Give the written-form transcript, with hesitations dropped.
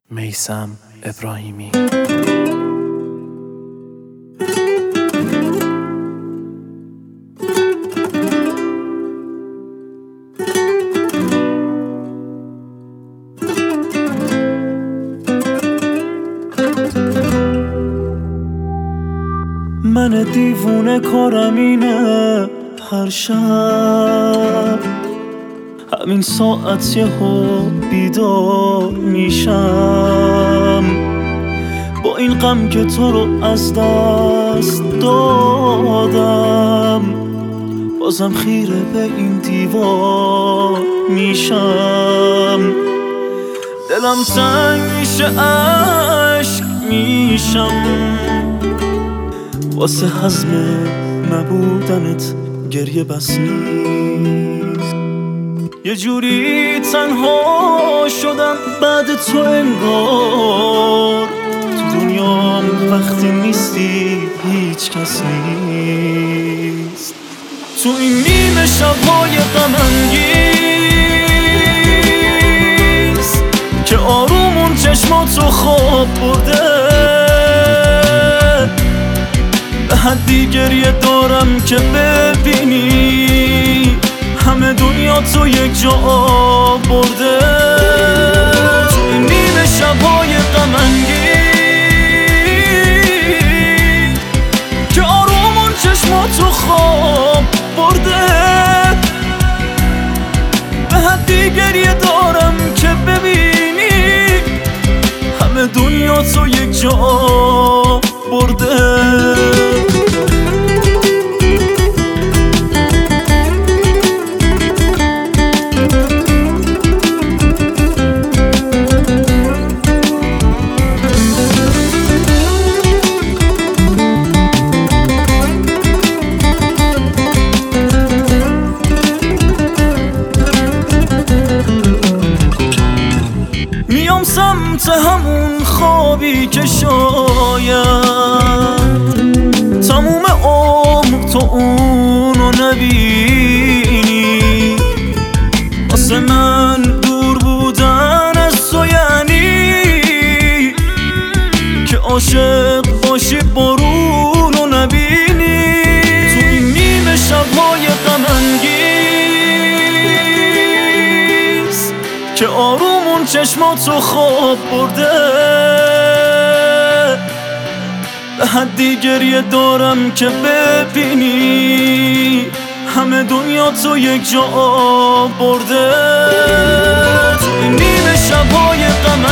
میثم ابراهیمی. من دیوونه کارم اینه هر شب همین ساعت یهو بیدار میشم با این غم که تو رو از دست دادم، بازم خیره به این دیوار میشم. دلم تنگ میشه عشق میشم واسه هضم نبودنت، گریه بس نیست. یه جوری تنها شدم بعد تو انگار تو دنیام وقتی نیستی هیچ کس نیست. تو این نیمه شب‌های غم انگیز که آرومون چشماتو خواب برده، به حدی گریه دارم که ببینی همه دنیا تو یک جا برده. تو این نیمه شب‌های غم انگیز که آرومون چشماتو خواب برده، به حدی گریه دارم که ببینی همه دنیا تو یک جا برده. میام سمت همون خوابی که شاید تموم عمر تو اونو نبینی. واسه من دور بودن از تو یعنی که عاشق باشی بارونو نبینی. تو این نیمه شب‌های غم انگیز که آرومون چشماتو خواب برده، به حدی گریه دارم که ببینی همه دنیا تو یک جا برده. تو این نیمه شب‌های غم